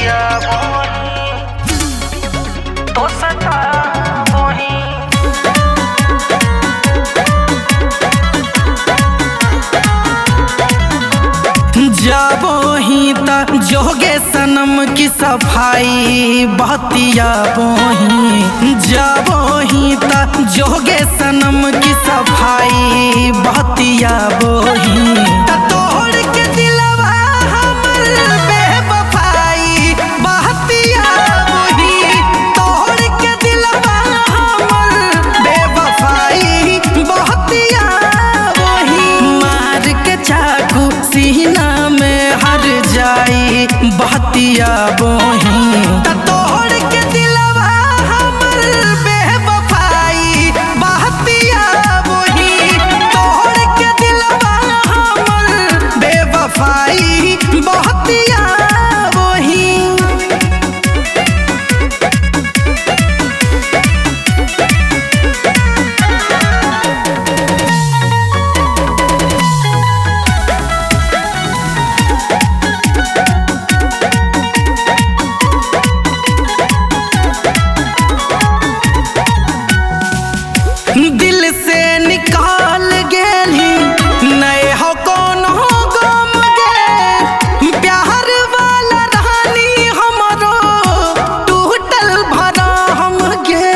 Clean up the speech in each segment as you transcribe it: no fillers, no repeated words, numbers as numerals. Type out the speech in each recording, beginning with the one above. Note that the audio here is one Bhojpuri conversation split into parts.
बतिया तो सता जाबो ही तक जोगे सनम की सफाई बतिया बोही जाबो ही तक जोगे सनम की सफाई बतिया बोही तोड़ के दिलवा हमर बेवफाई बतिया बोही तोड़ के दिलवा हमर बेवफाई बतिया बोही मार के चाकू सीना में हर जाई बतिया बोही तोड़ के दिलवा हमर बेवफाई बतिया बोही तोड़ के दिलवा हमर बेवफाई बतिया बोही दिल से निकाल गेली नए हो कौन हो गम गे प्यार वाला रानी हमरो टूटल भरा हम गे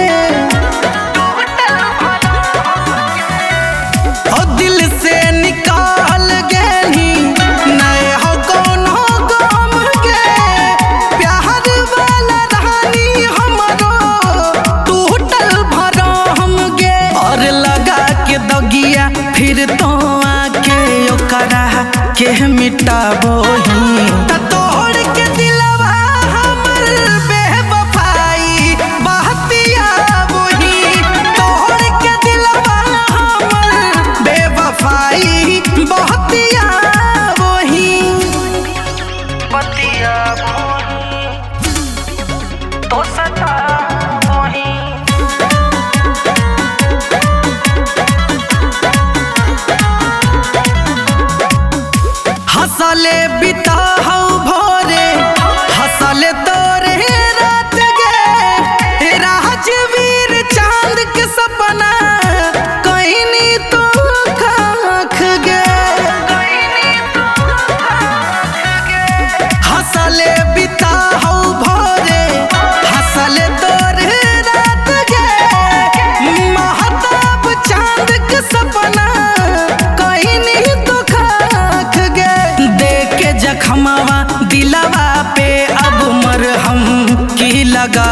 ओ दिल से निकाल गेली नए हो कौन हो गम गे प्यार वाला रानी हमरो टूटल भरा हम गे और लगा के दगिया फिर तो आके ओकरा के मिटाबोही तोड़ के दिलवा हमर बेवफाई बतिया बोही तोड़ के दिलवा हमर बेवफाई बतिया बोही बतिया तो सता हंसले बिता हौ भोरे हंसले तोरे रात गे राजवीर चांद के सपना कहीं तो खाख गे हंसले बिता हौ भोरे हंसले तोरे रात गे महताब चांद के सपना कहीं तो खाख गे देख के जखमवा दिलवा पे अब मरहम की लगा